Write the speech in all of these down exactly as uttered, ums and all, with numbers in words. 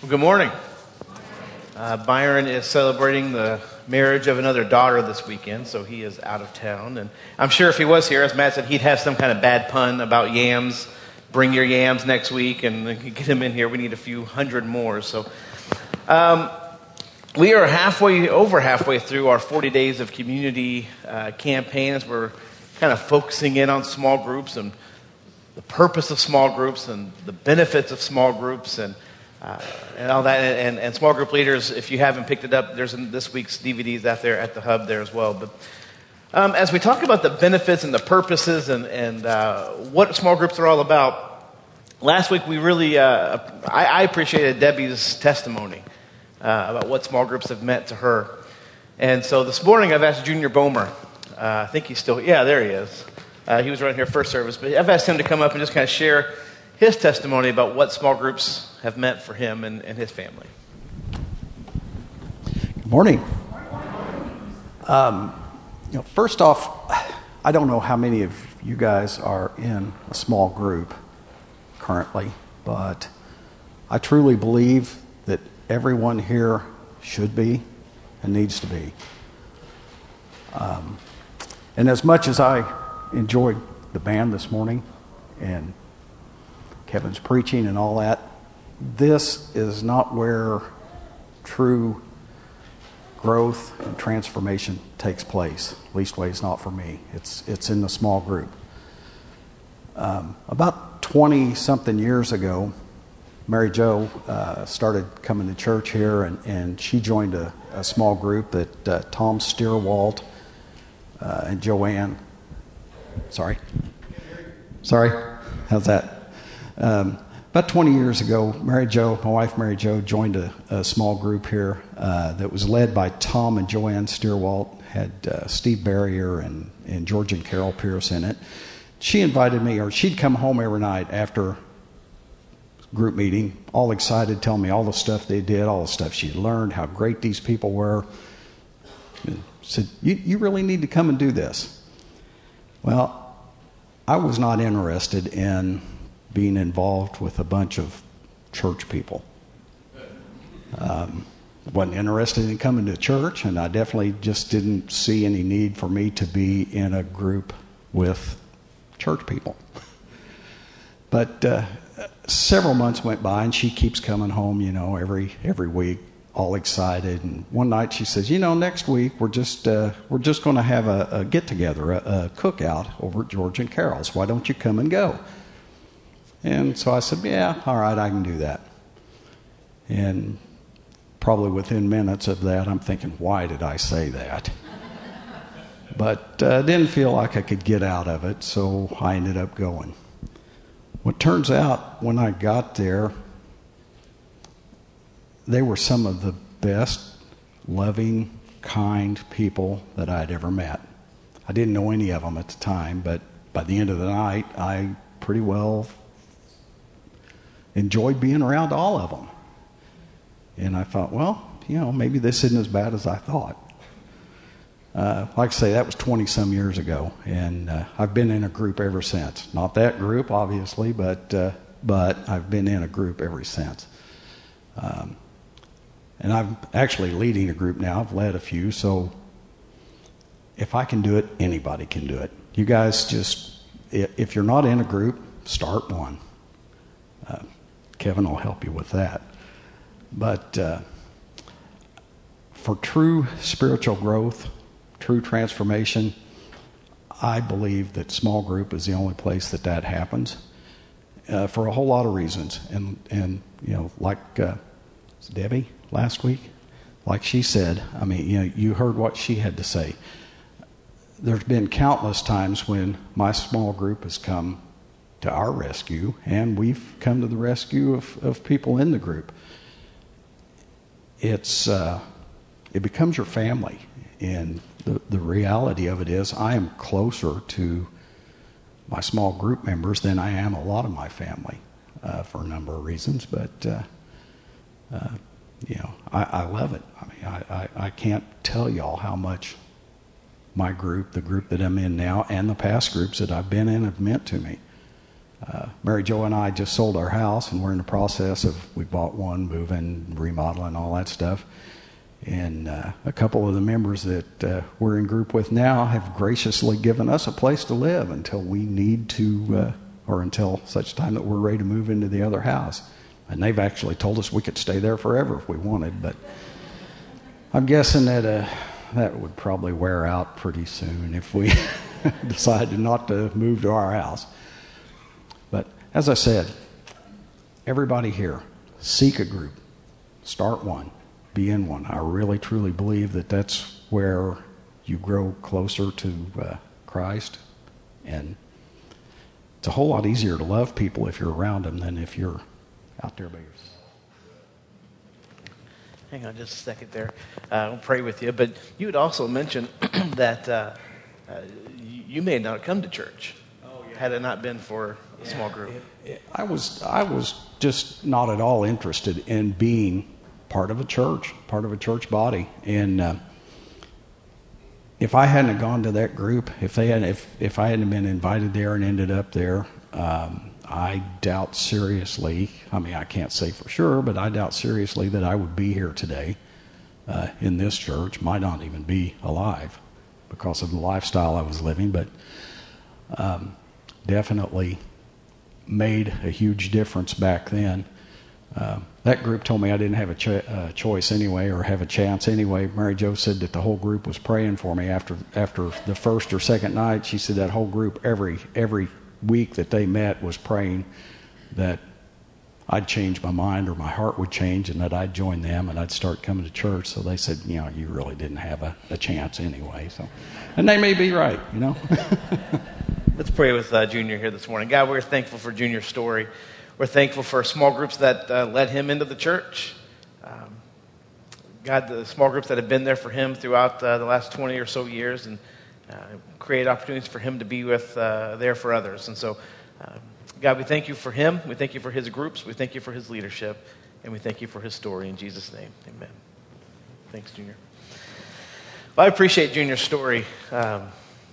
Well, good morning. Uh, Byron is celebrating the marriage of another daughter this weekend, so he is out of town. And I'm sure if he was here, as Matt said, he'd have some kind of bad pun about yams. Bring your yams next week, and get him in here. We need a few hundred more. So um, we are halfway, over halfway through our forty days of community uh, campaign as we're kind of focusing in on small groups and the purpose of small groups and the benefits of small groups and Uh, and all that, and, and small group leaders, if you haven't picked it up, there's this week's D V Ds out there at the hub there as well. But um, as we talk about the benefits and the purposes and, and uh, what small groups are all about, last week we really, uh, I, I appreciated Debbie's testimony uh, about what small groups have meant to her. And so this morning I've asked Junior Bomer, uh, I think he's still, yeah, there he is. Uh, he was right here first service, but I've asked him to come up and just kind of share his testimony about what small groups have meant for him and, and his family. Good morning. Um, you know, first off, I don't know how many of you guys are in a small group currently, but I truly believe that everyone here should be and needs to be. Um, and as much as I enjoyed the band this morning and Kevin's preaching and all that, this is not where true growth and transformation takes place. Leastways, not for me. It's it's in the small group. Um, about twenty-something years ago, Mary Jo uh, started coming to church here, and, and she joined a, a small group that uh, Tom Steerwalt uh, and Joanne. Sorry. Sorry. How's that? Um, about twenty years ago, Mary Jo, my wife Mary Jo, joined a, a small group here uh, that was led by Tom and Joanne Steerwalt, had uh, Steve Barrier and, and George and Carol Pierce in it. She invited me, or she'd come home every night after group meeting, all excited, telling me all the stuff they did, all the stuff she'd learned, how great these people were. And said, you, you really need to come and do this. Well, I was not interested in being involved with a bunch of church people. Um, wasn't interested in coming to church, and I definitely just didn't see any need for me to be in a group with church people. But uh, several months went by, and she keeps coming home, you know, every every week, all excited. And one night she says, "You know, next week we're just uh, we're just going to have a, a get together, a, a cookout over at George and Carol's. Why don't you come and go?" And so I said, yeah, all right, I can do that. And probably within minutes of that, I'm thinking, why did I say that? But I uh, didn't feel like I could get out of it, so I ended up going. Well, it turns out when I got there, they were some of the best, loving, kind people that I'd ever met. I didn't know any of them at the time, but by the end of the night, I pretty well enjoyed being around all of them. And I thought, well, you know, maybe this isn't as bad as I thought. Uh, like I say, that was twenty-some years ago, and uh, I've been in a group ever since. Not that group, obviously, but uh, but I've been in a group ever since. Um, and I'm actually leading a group now. I've led a few, so if I can do it, anybody can do it. You guys just, if you're not in a group, start one. Uh, Kevin will help you with that. But uh, for true spiritual growth, true transformation, I believe that small group is the only place that that happens uh, for a whole lot of reasons. And, and you know, like uh, Debbie last week, like she said, I mean, you know, you heard what she had to say. There's been countless times when my small group has come to our rescue, and we've come to the rescue of, of people in the group. It's uh, it becomes your family, and the, the reality of it is I am closer to my small group members than I am a lot of my family uh, for a number of reasons, but uh, uh, you know, I, I love it. I mean, I, I, I can't tell y'all how much my group, the group that I'm in now, and the past groups that I've been in have meant to me. Uh, Mary Jo and I just sold our house, and we're in the process of, we bought one, moving, remodeling, all that stuff. And uh, a couple of the members that uh, we're in group with now have graciously given us a place to live until we need to, uh, or until such time that we're ready to move into the other house. And they've actually told us we could stay there forever if we wanted, but I'm guessing that uh, that would probably wear out pretty soon if we decided not to move to our house. But as I said, everybody here, seek a group, start one, be in one. I really truly believe that that's where you grow closer to uh, Christ, and it's a whole lot easier to love people if you're around them than if you're out there by yourself. Hang on just a second there. Uh, I'll pray with you. But you had also mentioned that uh, uh, you may not have come to church oh, yeah. had it not been for a yeah. small group. It, it, I was I was just not at all interested in being part of a church, part of a church body. And uh, if I hadn't gone to that group, if they had, if if I hadn't been invited there and ended up there, um, I doubt seriously, I mean, I can't say for sure, but I doubt seriously that I would be here today uh, in this church, might not even be alive because of the lifestyle I was living, but um, definitely made a huge difference back then. Uh, that group told me I didn't have a cho- uh, choice anyway, or have a chance anyway. Mary Jo said that the whole group was praying for me after after the first or second night. She said that whole group every every week that they met was praying that I'd change my mind or my heart would change and that I'd join them and I'd start coming to church. So they said, you know, you really didn't have a, a chance anyway. So, and they may be right, you know. Let's pray with uh, Junior here this morning. God, we're thankful for Junior's story. We're thankful for small groups that uh, led him into the church. Um, God, the small groups that have been there for him throughout uh, the last twenty or so years, and uh, create opportunities for him to be with uh, there for others. And so, uh, God, we thank you for him. We thank you for his groups. We thank you for his leadership. And we thank you for his story. In Jesus' name, amen. Thanks, Junior. Well, I appreciate Junior's story. Um,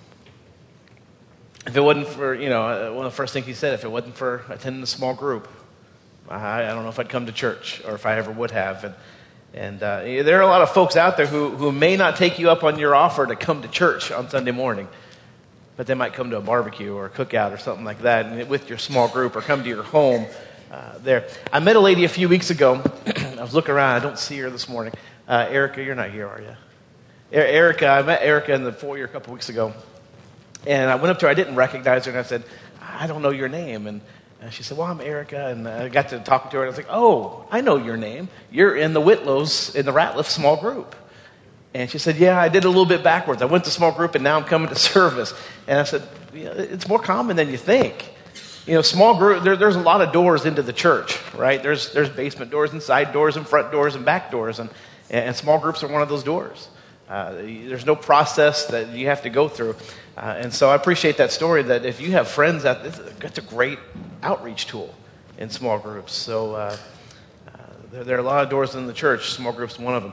if it wasn't for, you know, one of the first things he said, if it wasn't for attending a small group, I, I don't know if I'd come to church or if I ever would have. And And uh, there are a lot of folks out there who, who may not take you up on your offer to come to church on Sunday morning, but they might come to a barbecue or a cookout or something like that and with your small group, or come to your home uh, there. I met a lady a few weeks ago. I was looking around. I don't see her this morning. Uh, Erica, you're not here, are you? Er- Erica, I met Erica in the foyer a couple weeks ago, and I went up to her. I didn't recognize her, and I said, I don't know your name. And And she said, well, I'm Erica, and I got to talk to her, and I was like, oh, I know your name. You're in the Whitlows, in the Ratliff small group. And she said, yeah, I did a little bit backwards. I went to small group, and now I'm coming to service. And I said, yeah, it's more common than you think. You know, small group, there, there's a lot of doors into the church, right? There's there's basement doors and side doors and front doors and back doors, and, and small groups are one of those doors. Uh, there's no process that you have to go through. Uh, and so I appreciate that story, that if you have friends, that it's a great outreach tool in small groups. So uh, uh, there, there are a lot of doors in the church. Small groups is one of them.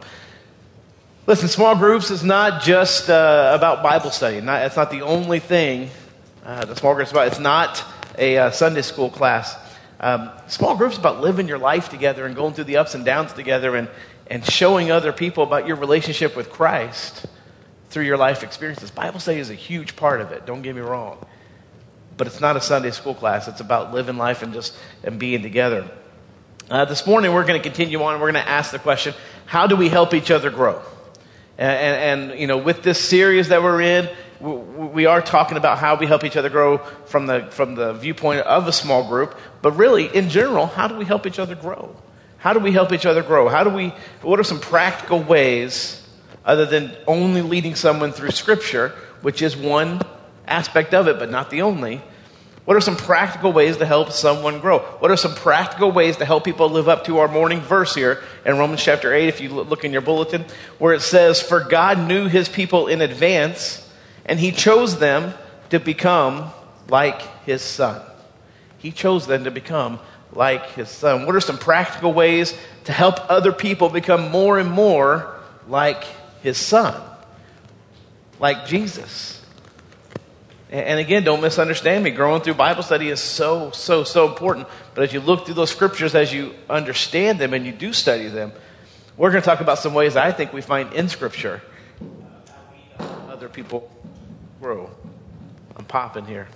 Listen, small groups is not just uh, about Bible study. Not, it's not the only thing uh, the small groups is about. It's not a uh, Sunday school class. Um, small groups is about living your life together and going through the ups and downs together, and, and showing other people about your relationship with Christ through your life experiences. Bible study is a huge part of it. Don't get me wrong. But it's not a Sunday school class. It's about living life and just and being together. Uh, this morning, we're going to continue on. We're going to ask the question, how do we help each other grow? And, and, and you know, with this series that we're in, we, we are talking about how we help each other grow from the from the viewpoint of a small group. But really, in general, how do we help each other grow? How do we help each other grow? How do we? What are some practical ways, other than only leading someone through Scripture, which is one aspect of it, but not the only? What are some practical ways to help someone grow? What are some practical ways to help people live up to our morning verse here in Romans chapter eight, if you look in your bulletin, where it says, for God knew his people in advance, and he chose them to become like his son. He chose them to become like his son. What are some practical ways to help other people become more and more like his son? Like Jesus. And again, don't misunderstand me. Growing through Bible study is so, so, so important. But as you look through those scriptures, as you understand them and you do study them, we're going to talk about some ways I think we find in Scripture how other people grow. I'm popping here.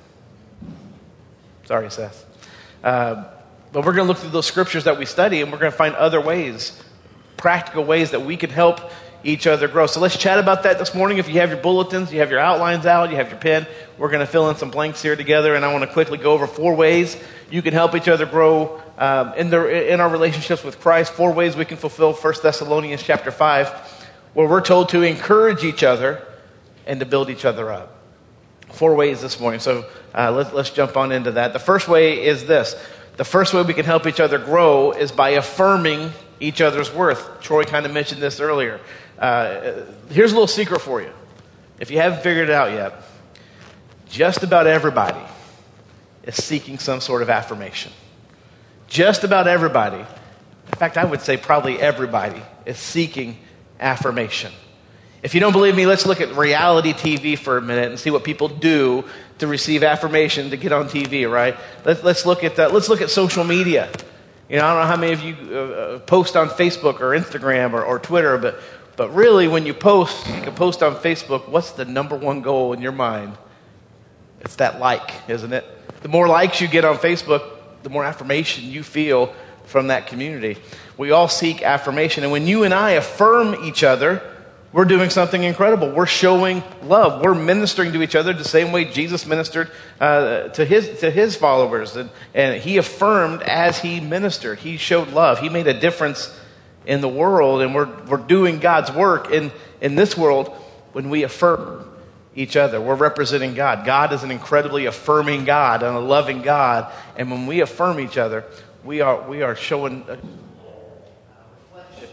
Sorry, Seth. Uh, but we're going to look through those scriptures that we study, and we're going to find other ways, practical ways that we can help each other grow. So let's chat about that this morning. If you have your bulletins, you have your outlines out, you have your pen, we're going to fill in some blanks here together, and I want to quickly go over four ways you can help each other grow um, in, the, in our relationships with Christ. Four ways we can fulfill First Thessalonians chapter five, where we're told to encourage each other and to build each other up. Four ways this morning. So uh, let's, let's jump on into that. The first way is this. The first way we can help each other grow is by affirming each other's worth. Troy kind of mentioned this earlier. Uh, here's a little secret for you. If you haven't figured it out yet, just about everybody is seeking some sort of affirmation. Just about everybody, in fact, I would say probably everybody, is seeking affirmation. If you don't believe me, let's look at reality T V for a minute and see what people do to receive affirmation to get on T V, right? Let's, let's look at that. Let's look at social media. You know, I don't know how many of you uh, post on Facebook or Instagram or, or Twitter, but But really, when you post, you can post on Facebook, what's the number one goal in your mind? It's that like, isn't it? The more likes you get on Facebook, the more affirmation you feel from that community. We all seek affirmation. And when you and I affirm each other, we're doing something incredible. We're showing love. We're ministering to each other the same way Jesus ministered uh, to his to his followers. And, and he affirmed as he ministered. He showed love. He made a difference in the world, and we're we're doing God's work in, in this world when we affirm each other. We're representing God. God is an incredibly affirming God and a loving God, and when we affirm each other, we are we are showing a reflection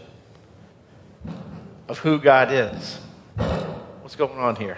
of who God is. What's going on here?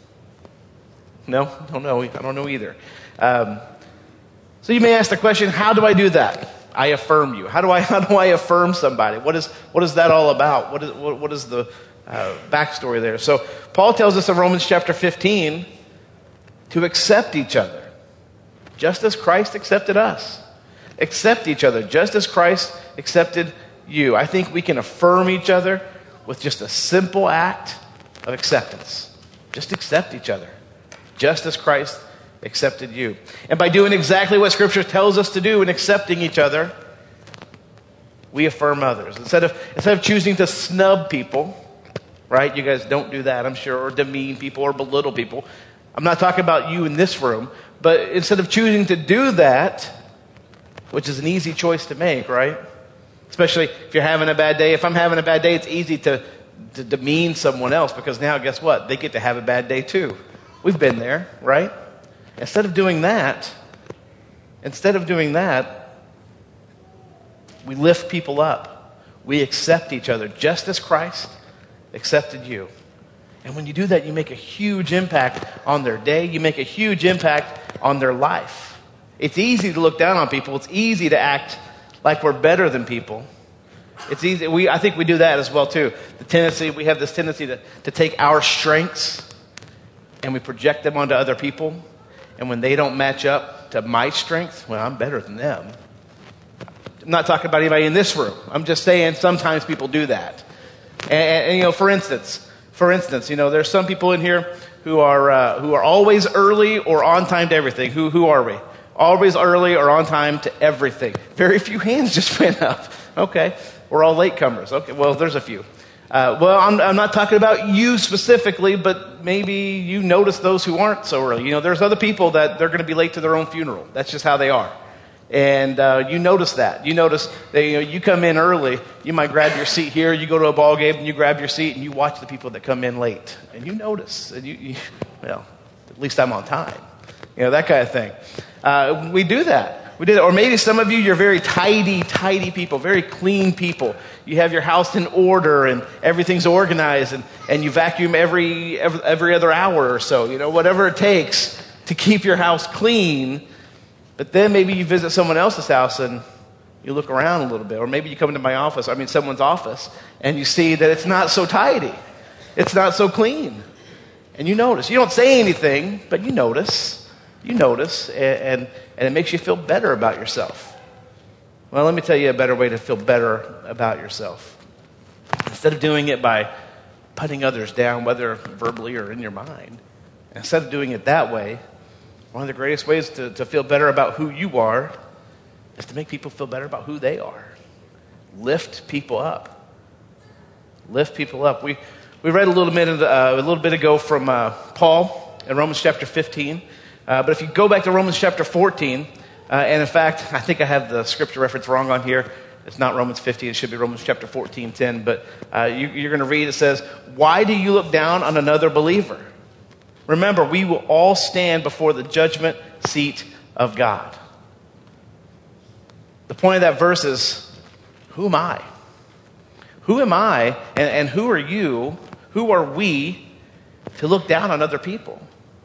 No, don't know. I don't know either. Um, so you may ask the question, how do I do that? I affirm you. How do I how do I affirm somebody? What is what is that all about? What is what, what is the uh, backstory there? So Paul tells us in Romans chapter fifteen to accept each other, just as Christ accepted us. Accept each other, just as Christ accepted you. I think we can affirm each other with just a simple act of acceptance. Just accept each other, just as Christ accepted you. And by doing exactly what Scripture tells us to do and accepting each other, we affirm others. Instead of instead of choosing to snub people, right? You guys don't do that, I'm sure, or demean people or belittle people. I'm not talking about you in this room, but instead of choosing to do that, which is an easy choice to make, right? Especially if you're having a bad day. If I'm having a bad day, it's easy to, to demean someone else because now, guess what? They get to have a bad day too. We've been there, right? Instead of doing that, instead of doing that, we lift people up. We accept each other just as Christ accepted you. And when you do that, you make a huge impact on their day. You make a huge impact on their life. It's easy to look down on people. It's easy to act like we're better than people. It's easy. We, I think we do that as well too. The tendency, we have this tendency to, to take our strengths and we project them onto other people. And when they don't match up to my strength, well, I'm better than them. I'm not talking about anybody in this room. I'm just saying sometimes people do that. And, and you know, for instance, for instance, you know, there's some people in here who are uh, who are always early or on time to everything. Who who are we? Always early or on time to everything. Very few hands just went up. Okay, we're all latecomers. Okay, well, there's a few. Uh, well, I'm, I'm not talking about you specifically, but maybe you notice those who aren't so early. You know, there's other people that they're going to be late to their own funeral. That's just how they are. And uh, you notice that. You notice that, you know, you come in early, you might grab your seat here, you go to a ball game and you grab your seat and you watch the people that come in late. And you notice. And you, you well, at least I'm on time. You know, that kind of thing. Uh, we do that. We did, or maybe some of you, you're very tidy, tidy people, very clean people. You have your house in order and everything's organized, and, and you vacuum every, every every other hour or so, you know, whatever it takes to keep your house clean. But then maybe you visit someone else's house and you look around a little bit, or maybe you come into my office, I mean someone's office, and you see that it's not so tidy. It's not so clean. And you notice. You don't say anything, but you notice. You notice, and, and, and it makes you feel better about yourself. Well, let me tell you a better way to feel better about yourself. Instead of doing it by putting others down, whether verbally or in your mind, instead of doing it that way, one of the greatest ways to, to feel better about who you are is to make people feel better about who they are. Lift people up. Lift people up. We we read a little minute uh, a little bit ago from uh, Paul in Romans chapter fifteen. Uh, but if you go back to Romans chapter fourteen, uh, and in fact, I think I have the scripture reference wrong on here. It's not Romans fifteen. It should be Romans chapter fourteen, ten. But uh, you, you're going to read, it says, "Why do you look down on another believer? Remember, we will all stand before the judgment seat of God." The point of that verse is, who am I? Who am I and, and who are you, who are we to look down on other people?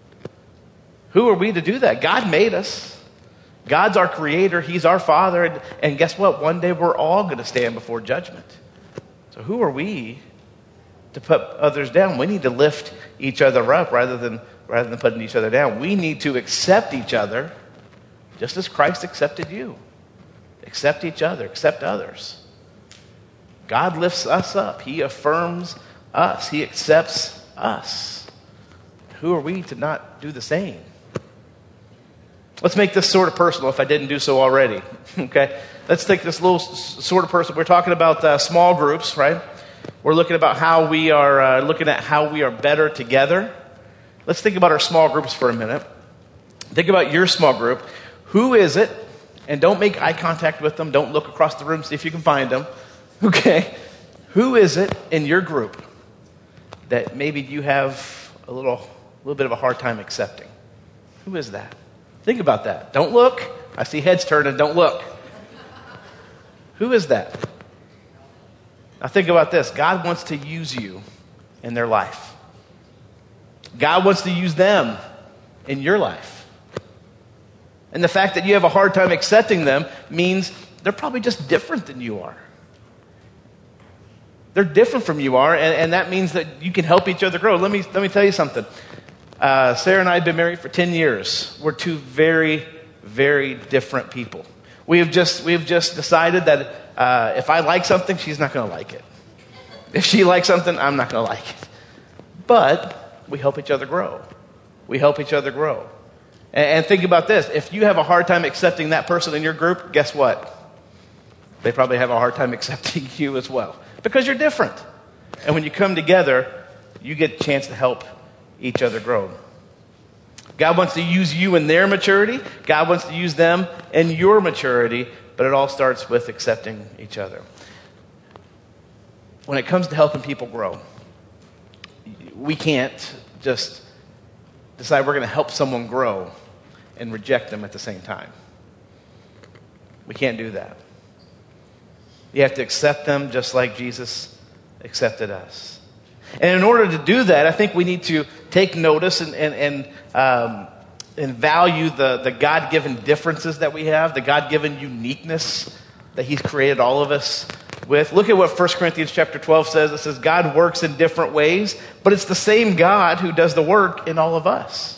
Who are we to do that? God made us. God's our creator. He's our father. And, and guess what? One day we're all going to stand before judgment. So who are we to put others down? We need to lift each other up rather than, rather than putting each other down. We need to accept each other just as Christ accepted you. Accept each other. Accept others. God lifts us up. He affirms us. He accepts us. Who are we to not do the same? Let's make this sort of personal if I didn't do so already. Okay? Let's take this little s- sort of personal. We're talking about uh, small groups, right? We're looking about how we are uh, looking at how we are better together. Let's think about our small groups for a minute. Think about your small group. Who is it? And don't make eye contact with them. Don't look across the room, see if you can find them. Okay? Who is it in your group that maybe you have a little, little bit of a hard time accepting? Who is that? Think about that. Don't look. I see heads turning. Don't look. Who is that? Now think about this. God wants to use you in their life. God wants to use them in your life. And the fact that you have a hard time accepting them means they're probably just different than you are. They're different from you are, and, and that means that you can help each other grow. Let me let me tell you something. Uh, Sarah and I have been married for ten years. We're two very, very different people. We have just we have just decided that uh, if I like something, she's not going to like it. If she likes something, I'm not going to like it. But we help each other grow. We help each other grow. And, and think about this. If you have a hard time accepting that person in your group, guess what? They probably have a hard time accepting you as well. Because you're different. And when you come together, you get a chance to help each other grow. God wants to use you in their maturity. God wants to use them in your maturity. But it all starts with accepting each other. When it comes to helping people grow, we can't just decide we're going to help someone grow and reject them at the same time. We can't do that. You have to accept them just like Jesus accepted us. And in order to do that, I think we need to take notice and and and, um, and value the, the God-given differences that we have, the God-given uniqueness that He's created all of us with. Look at what First Corinthians chapter twelve says. It says, God works in different ways, but it's the same God who does the work in all of us.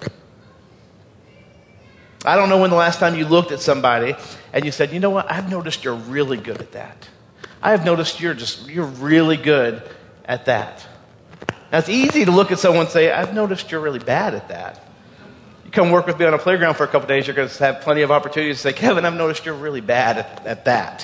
I don't know when the last time you looked at somebody and you said, you know what, I've noticed you're really good at that. I have noticed you're just, you're really good at that. Now, it's easy to look at someone and say, I've noticed you're really bad at that. You come work with me on a playground for a couple days, you're going to have plenty of opportunities to say, Kevin, I've noticed you're really bad at, at that.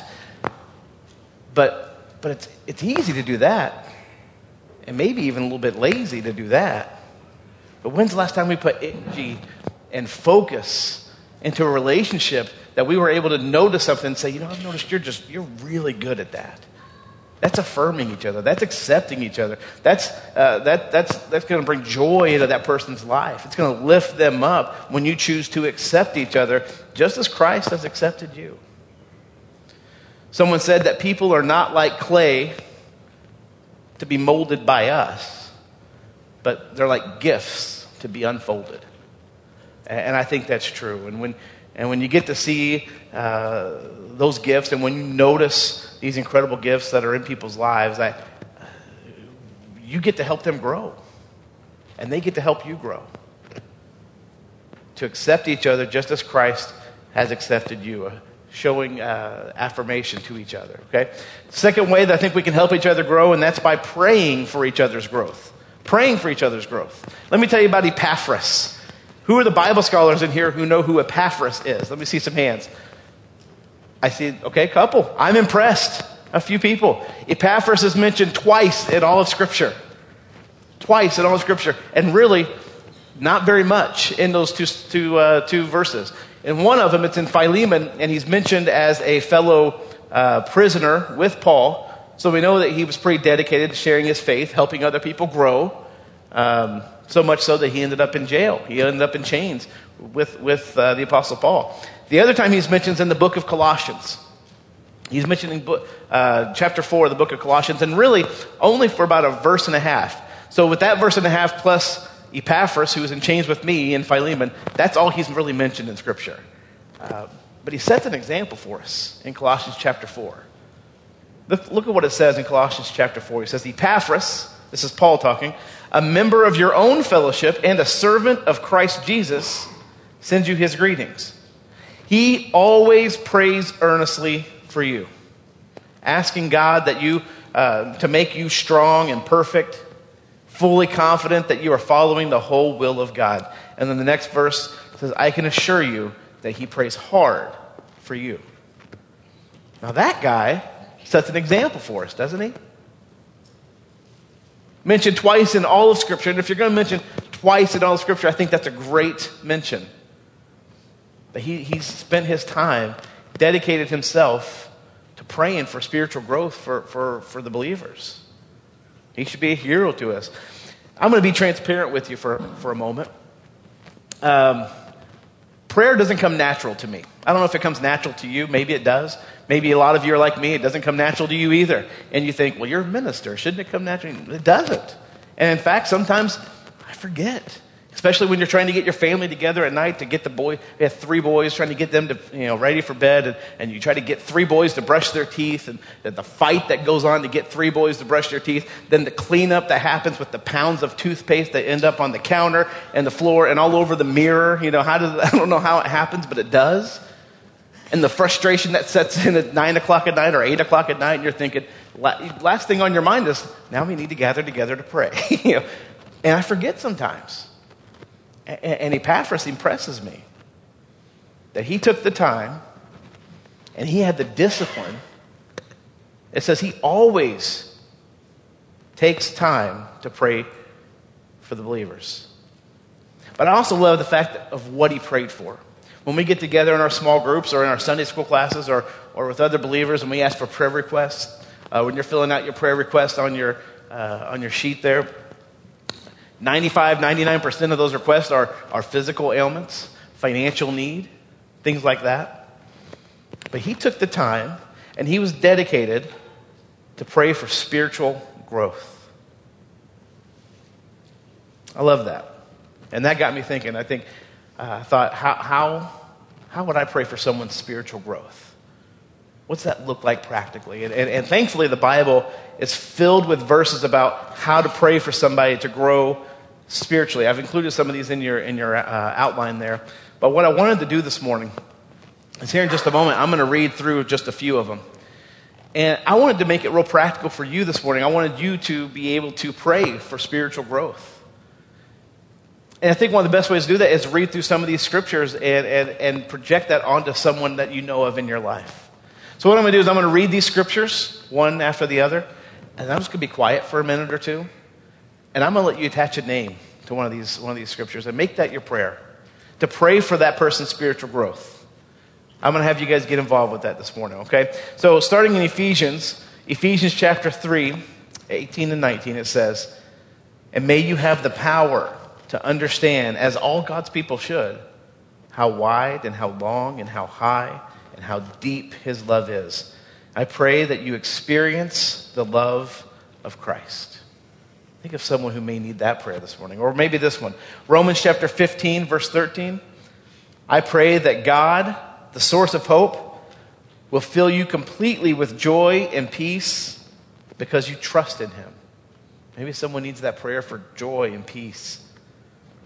But but it's it's easy to do that. And maybe even a little bit lazy to do that. But when's the last time we put energy and focus into a relationship that we were able to notice something and say, you know, I've noticed you're just, you're really good at that. That's affirming each other. That's accepting each other. That's uh, that that's that's going to bring joy into that person's life. It's going to lift them up when you choose to accept each other, just as Christ has accepted you. Someone said that people are not like clay to be molded by us, but they're like gifts to be unfolded. And I think that's true. And when and when you get to see uh, those gifts, and when you notice these incredible gifts that are in people's lives, I, you get to help them grow. And they get to help you grow. To accept each other just as Christ has accepted you. Uh, showing uh, affirmation to each other, okay? Second way that I think we can help each other grow, and that's by praying for each other's growth. Praying for each other's growth. Let me tell you about Epaphras. Who are the Bible scholars in here who know who Epaphras is? Let me see some hands. I see, okay, couple. I'm impressed. A few people. Epaphras is mentioned twice in all of Scripture. Twice in all of Scripture. And really, not very much in those two, two, uh, two verses. In one of them, it's in Philemon, and he's mentioned as a fellow uh, prisoner with Paul. So we know that he was pretty dedicated to sharing his faith, helping other people grow. Um, so much so that he ended up in jail. He ended up in chains with, with uh, the Apostle Paul. The other time he's mentioned is in the book of Colossians. He's mentioned in book, uh, chapter four of the book of Colossians, and really only for about a verse and a half. So with that verse and a half plus Epaphras, who was in chains with me in Philemon, that's all he's really mentioned in Scripture. Uh, but he sets an example for us in Colossians chapter four. Look, look at what it says in Colossians chapter four. He says, Epaphras, this is Paul talking, a member of your own fellowship and a servant of Christ Jesus, sends you his greetings. He always prays earnestly for you, asking God that you uh, to make you strong and perfect, fully confident that you are following the whole will of God. And then the next verse says, I can assure you that he prays hard for you. Now that guy sets an example for us, doesn't he? Mentioned twice in all of Scripture. And if you're going to mention twice in all of Scripture, I think that's a great mention. But he, he's spent his time, dedicated himself to praying for spiritual growth for, for, for the believers. He should be a hero to us. I'm going to be transparent with you for, for a moment. Um, prayer doesn't come natural to me. I don't know if it comes natural to you. Maybe it does. Maybe a lot of you are like me. It doesn't come natural to you either. And you think, well, you're a minister. Shouldn't it come naturally? It doesn't. And in fact, sometimes I forget. Especially when you're trying to get your family together at night to get the boy. We have three boys, trying to get them to, you know, ready for bed. And, and you try to get three boys to brush their teeth. And, and the fight that goes on to get three boys to brush their teeth. Then the cleanup that happens with the pounds of toothpaste that end up on the counter and the floor and all over the mirror. You know, how does, I don't know how it happens, but it does. And the frustration that sets in at nine o'clock at night or eight o'clock at night. And you're thinking, last thing on your mind is, now we need to gather together to pray. You know, and I forget sometimes. And Epaphras impresses me that he took the time and he had the discipline. It says he always takes time to pray for the believers. But I also love the fact of what he prayed for. When we get together in our small groups or in our Sunday school classes or, or with other believers and we ask for prayer requests, uh, when you're filling out your prayer request on your, uh, on your sheet there, ninety-five, ninety-nine percent of those requests are, are physical ailments, financial need, things like that. But he took the time and he was dedicated to pray for spiritual growth. I love that. And that got me thinking. I think, uh, I thought, how, how, how would I pray for someone's spiritual growth? What's that look like practically? And, and, and thankfully, the Bible is filled with verses about how to pray for somebody to grow spiritually. I've included some of these in your in your uh, outline there. But what I wanted to do this morning is here in just a moment, I'm going to read through just a few of them. And I wanted to make it real practical for you this morning. I wanted you to be able to pray for spiritual growth. And I think one of the best ways to do that is read through some of these scriptures and, and, and project that onto someone that you know of in your life. So what I'm going to do is I'm going to read these scriptures, one after the other, and I'm just going to be quiet for a minute or two, and I'm going to let you attach a name to one of these one of these scriptures and make that your prayer, to pray for that person's spiritual growth. I'm going to have you guys get involved with that this morning, okay? So starting in Ephesians, Ephesians chapter three, eighteen and nineteen, it says, and may you have the power to understand, as all God's people should, how wide and how long and how high and how deep his love is. I pray that you experience the love of Christ. Think of someone who may need that prayer this morning. Or maybe this one. Romans chapter fifteen, verse thirteen. I pray that God, the source of hope, will fill you completely with joy and peace because you trust in him. Maybe someone needs that prayer for joy and peace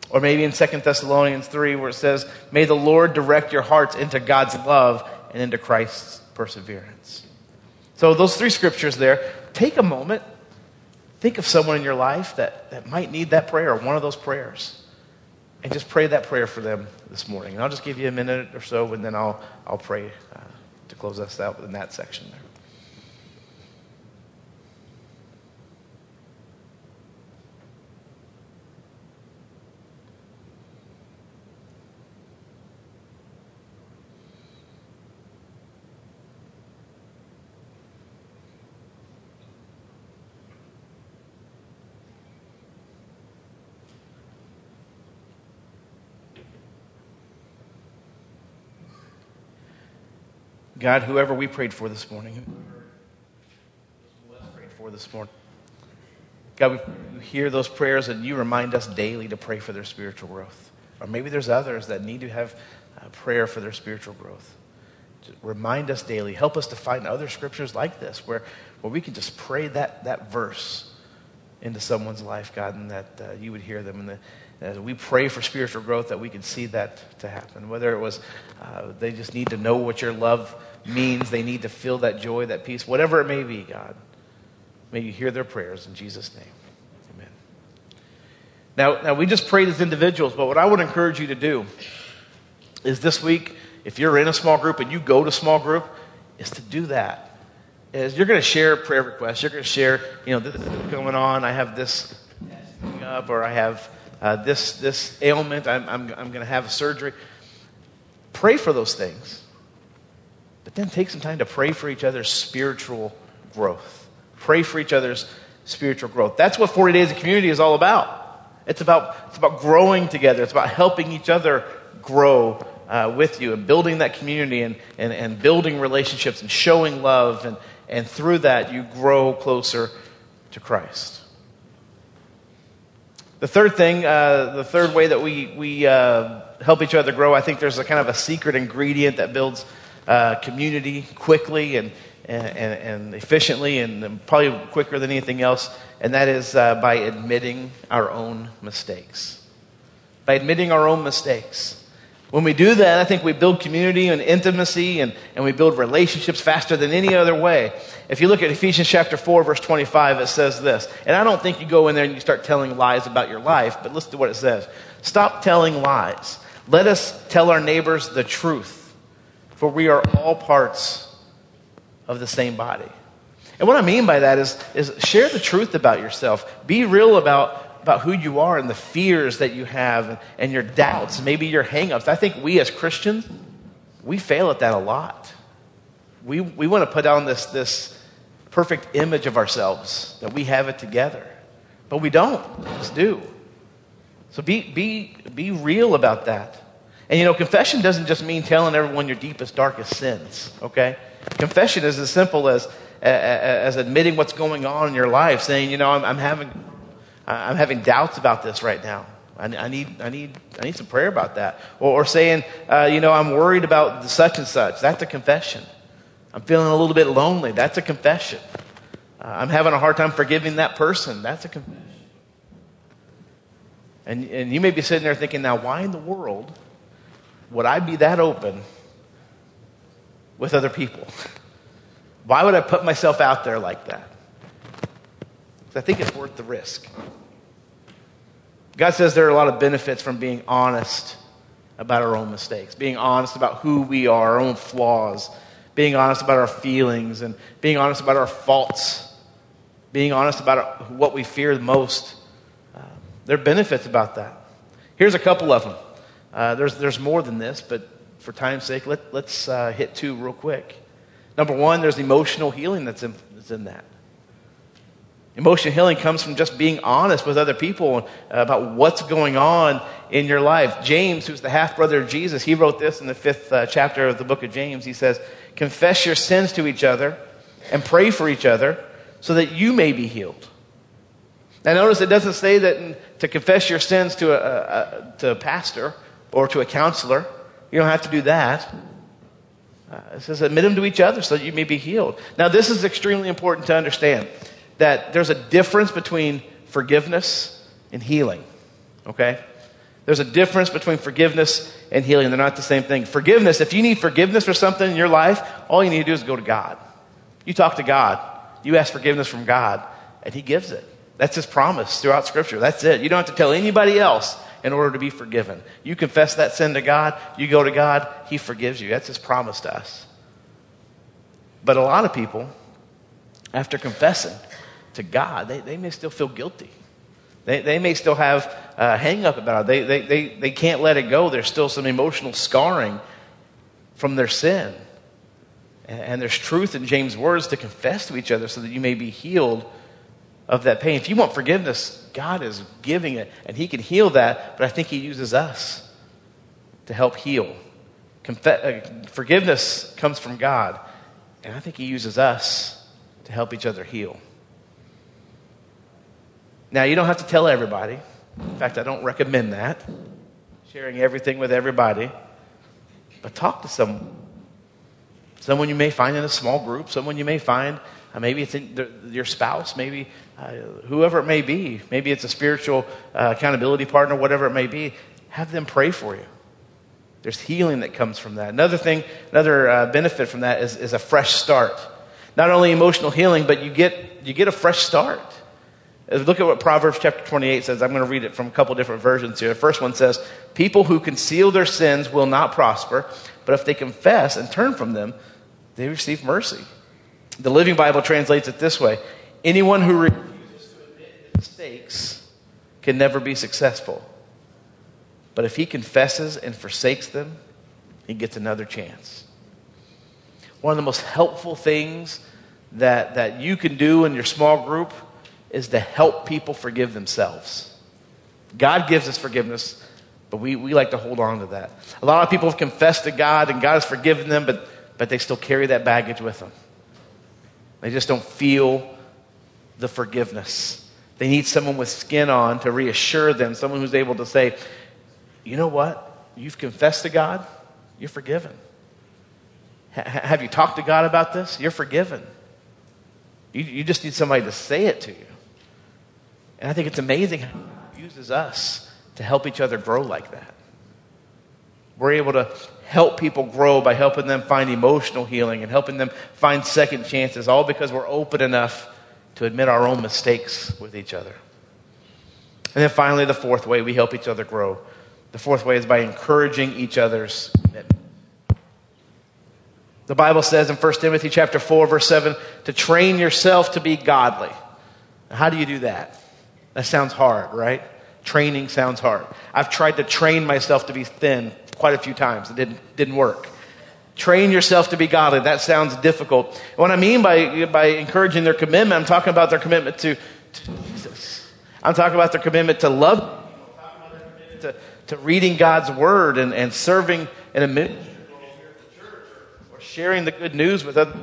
Or maybe in Second Thessalonians three where it says, may the Lord direct your hearts into God's love and into Christ's perseverance. So those three scriptures there, take a moment, think of someone in your life that, that might need that prayer or one of those prayers. And just pray that prayer for them this morning. And I'll just give you a minute or so, and then I'll, I'll pray uh, to close us out in that section there. God, whoever we prayed for this morning, whoever prayed for this morning, God, we hear those prayers and you remind us daily to pray for their spiritual growth. Or maybe there's others that need to have a prayer for their spiritual growth. Just remind us daily. Help us to find other scriptures like this where, where we can just pray that, that verse into someone's life, God, and that uh, you would hear them. And that as we pray for spiritual growth, that we can see that to happen. Whether it was uh, they just need to know what your love means, they need to feel that joy, that peace, whatever it may be, God, may you hear their prayers in Jesus' name. Amen. Now, now we just prayed as individuals, but what I would encourage you to do is this week, if you're in a small group and you go to small group, is to do that. Is you're going to share prayer requests. You're going to share, you know, this is going on. I have this coming up, or I have uh, this this ailment. I'm I'm, I'm going to have a surgery. Pray for those things. But then take some time to pray for each other's spiritual growth. Pray for each other's spiritual growth. That's what forty Days of Community is all about. It's about it's about growing together. It's about helping each other grow uh, with you and building that community and, and, and building relationships and showing love. And, and through that, you grow closer to Christ. The third thing, uh, the third way that we, we uh, help each other grow, I think there's a kind of a secret ingredient that builds Uh, community quickly and, and, and efficiently and probably quicker than anything else, and that is uh, by admitting our own mistakes. By admitting our own mistakes. When we do that, I think we build community and intimacy and, and we build relationships faster than any other way. If you look at Ephesians chapter four, verse twenty-five, it says this, and I don't think you go in there and you start telling lies about your life, but listen to what it says. Stop telling lies. Let us tell our neighbors the truth. For we are all parts of the same body. And what I mean by that is, is share the truth about yourself. Be real about, about who you are and the fears that you have and, and your doubts, maybe your hang-ups. I think we as Christians, we fail at that a lot. We we want to put on this, this perfect image of ourselves, that we have it together. But we don't. We just do. So be be be real about that. And you know, confession doesn't just mean telling everyone your deepest, darkest sins, okay? Confession is as simple as as admitting what's going on in your life, saying, you know, I'm, I'm having I'm having doubts about this right now. I, I need I need I need some prayer about that. Or, or saying, uh, you know, I'm worried about the such and such. That's a confession. I'm feeling a little bit lonely. That's a confession. Uh, I'm having a hard time forgiving that person. That's a confession. And and you may be sitting there thinking, now, why in the world would I be that open with other people? Why would I put myself out there like that? Because I think it's worth the risk. God says there are a lot of benefits from being honest about our own mistakes, being honest about who we are, our own flaws, being honest about our feelings, and being honest about our faults, being honest about our, what we fear the most. Uh, there are benefits about that. Here's a couple of them. Uh, there's there's more than this, but for time's sake, let, let's uh, hit two real quick. Number one, there's emotional healing that's in, that's in that. Emotional healing comes from just being honest with other people about what's going on in your life. James, who's the half-brother of Jesus, he wrote this in the fifth uh, chapter of the book of James. He says, confess your sins to each other and pray for each other so that you may be healed. Now notice it doesn't say that to confess your sins to a, a, to a pastor or to a counselor. You don't have to do that. Uh, it says admit them to each other so that you may be healed. Now this is extremely important to understand, that there's a difference between forgiveness and healing. Okay? There's a difference between forgiveness and healing. They're not the same thing. Forgiveness, if you need forgiveness for something in your life, all you need to do is go to God. You talk to God. You ask forgiveness from God, and he gives it. That's his promise throughout Scripture. That's it. You don't have to tell anybody else in order to be forgiven. You confess that sin to God, you go to God, he forgives you. That's his promise to us. But a lot of people, after confessing to God, they, they may still feel guilty. They, they may still have a hang up about it. They, they, they, they can't let it go. There's still some emotional scarring from their sin. And, and there's truth in James' words to confess to each other so that you may be healed of that pain. If you want forgiveness, God is giving it, and he can heal that, but I think he uses us to help heal. Confe- uh, forgiveness comes from God, and I think he uses us to help each other heal. Now, you don't have to tell everybody. In fact, I don't recommend that, sharing everything with everybody, but talk to someone. Someone you may find in a small group, someone you may find, uh, maybe it's in the, your spouse, maybe uh, whoever it may be. Maybe it's a spiritual uh, accountability partner, whatever it may be. Have them pray for you. There's healing that comes from that. Another thing, another uh, benefit from that is, is a fresh start. Not only emotional healing, but you get you get a fresh start. Look at what Proverbs chapter twenty-eight says. I'm going to read it from a couple different versions here. The first one says, people who conceal their sins will not prosper, but if they confess and turn from them, they receive mercy. The Living Bible translates it this way. Anyone who refuses to admit mistakes can never be successful. But if he confesses and forsakes them, he gets another chance. One of the most helpful things that, that you can do in your small group is to help people forgive themselves. God gives us forgiveness, but we, we like to hold on to that. A lot of people have confessed to God and God has forgiven them, but, but they still carry that baggage with them. They just don't feel the forgiveness. They need someone with skin on to reassure them, someone who's able to say, you know what? You've confessed to God, you're forgiven. H- have you talked to God about this? You're forgiven. You, you just need somebody to say it to you. And I think it's amazing how he uses us to help each other grow like that. We're able to help people grow by helping them find emotional healing and helping them find second chances, all because we're open enough to admit our own mistakes with each other. And then finally, the fourth way we help each other grow. The fourth way is by encouraging each other's commitment. The Bible says in First Timothy chapter four, verse seven, to train yourself to be godly. Now, how do you do that? That sounds hard, right? Training sounds hard. I've tried to train myself to be thin quite a few times. It didn't, didn't work. Train yourself to be godly. That sounds difficult. What I mean by, by encouraging their commitment, I'm talking about their commitment to, to Jesus. I'm talking about their commitment to love. I'm talking about their commitment to, to reading God's word and, and serving in a ministry or sharing the good news with others.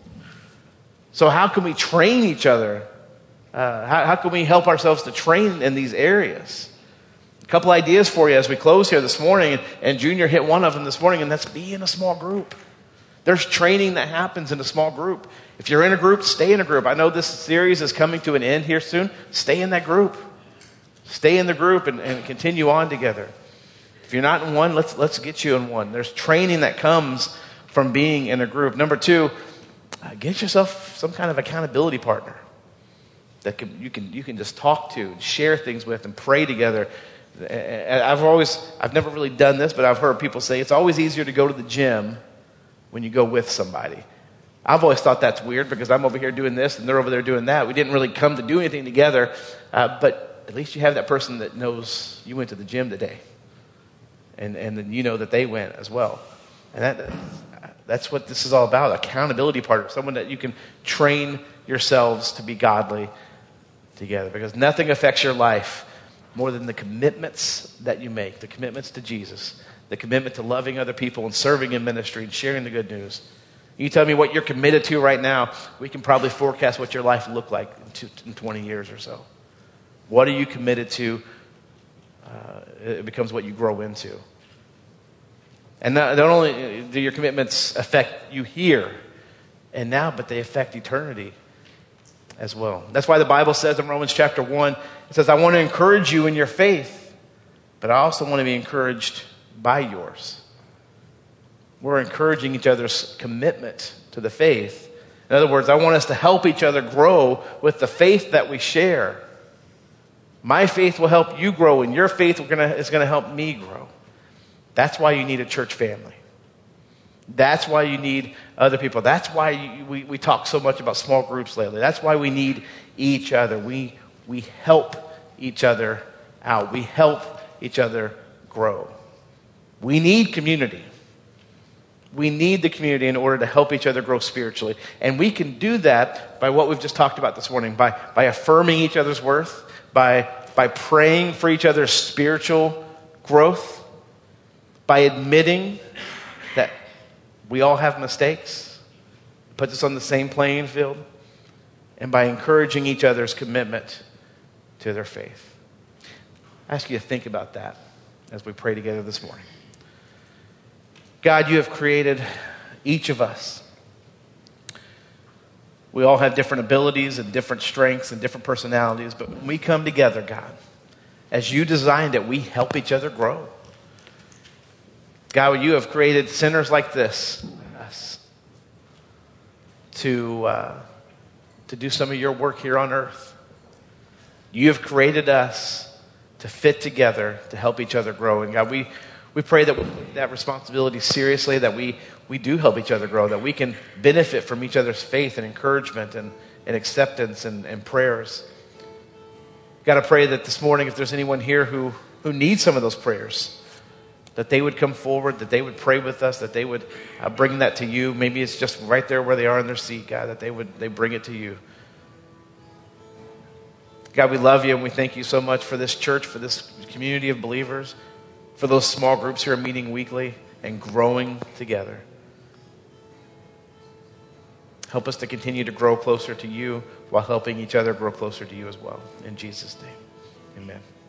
So how can we train each other? Uh, how, how can we help ourselves to train in these areas? A couple ideas for you as we close here this morning, and, and Junior hit one of them this morning, and that's be in a small group. There's training that happens in a small group. If you're in a group, stay in a group. I know this series is coming to an end here soon. Stay in that group. Stay in the group and, and continue on together. If you're not in one, let's let's get you in one. There's training that comes from being in a group. Number two, uh, get yourself some kind of accountability partner that can, you can you can just talk to and share things with and pray together. I've always, I've never really done this, but I've heard people say it's always easier to go to the gym when you go with somebody. I've always thought that's weird because I'm over here doing this and they're over there doing that. We didn't really come to do anything together, uh, but at least you have that person that knows you went to the gym today. And and then you know that they went as well. And that that's what this is all about, accountability partner, someone that you can train yourselves to be godly together, because nothing affects your life more than the commitments that you make, the commitments to Jesus, the commitment to loving other people and serving in ministry and sharing the good news. You tell me what you're committed to right now, we can probably forecast what your life will look like in, two, in twenty years or so. What are you committed to? Uh, it becomes what you grow into. And not, not only do your commitments affect you here and now, but they affect eternity as well. That's why the Bible says in Romans chapter one, it says, I want to encourage you in your faith, but I also want to be encouraged by yours. We're encouraging each other's commitment to the faith. In other words, I want us to help each other grow with the faith that we share. My faith will help you grow, and your faith is going to help me grow. That's why you need a church family. That's why you need other people. That's why you, we, we talk so much about small groups lately. That's why we need each other. We, we help each other out. We help each other grow. We need community. We need the community in order to help each other grow spiritually. And we can do that by what we've just talked about this morning, by, by affirming each other's worth, by, by praying for each other's spiritual growth, by admitting that we all have mistakes, puts us on the same playing field, and by encouraging each other's commitment to their faith. I ask you to think about that as we pray together this morning. God, you have created each of us. We all have different abilities and different strengths and different personalities, but when we come together, God, as you designed it, we help each other grow. God, you have created sinners like this, us, to, uh, to do some of your work here on earth. You have created us to fit together, to help each other grow. And God, we, we pray that we take that responsibility seriously, that we, we do help each other grow, that we can benefit from each other's faith and encouragement and, and acceptance and, and prayers. God, I pray that this morning, if there's anyone here who, who needs some of those prayers, that they would come forward, that they would pray with us, that they would uh, bring that to you. Maybe it's just right there where they are in their seat, God, that they would they bring it to you. God, we love you and we thank you so much for this church, for this community of believers, for those small groups here meeting weekly and growing together. Help us to continue to grow closer to you while helping each other grow closer to you as well. In Jesus' name, amen.